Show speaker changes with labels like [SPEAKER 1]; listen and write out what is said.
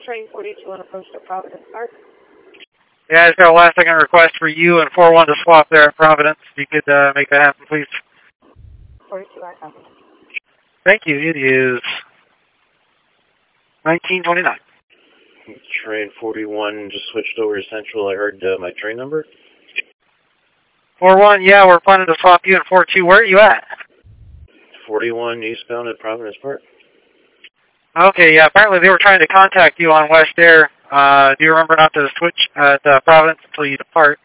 [SPEAKER 1] Train 42 on approach to Providence Park.
[SPEAKER 2] Yeah, I just got a last second request for you and 41 to swap there at Providence. If you could make that happen, please.
[SPEAKER 1] 42, I copy.
[SPEAKER 2] Thank you. It is 1929.
[SPEAKER 3] Train 41 just switched over to Central. I heard my train number.
[SPEAKER 2] 41, yeah, we're planning to swap you and 42. Where are you at?
[SPEAKER 3] 41 eastbound at Providence Park.
[SPEAKER 2] Okay, yeah, apparently they were trying to contact you on West Air. Do you remember not to switch at Providence until you depart?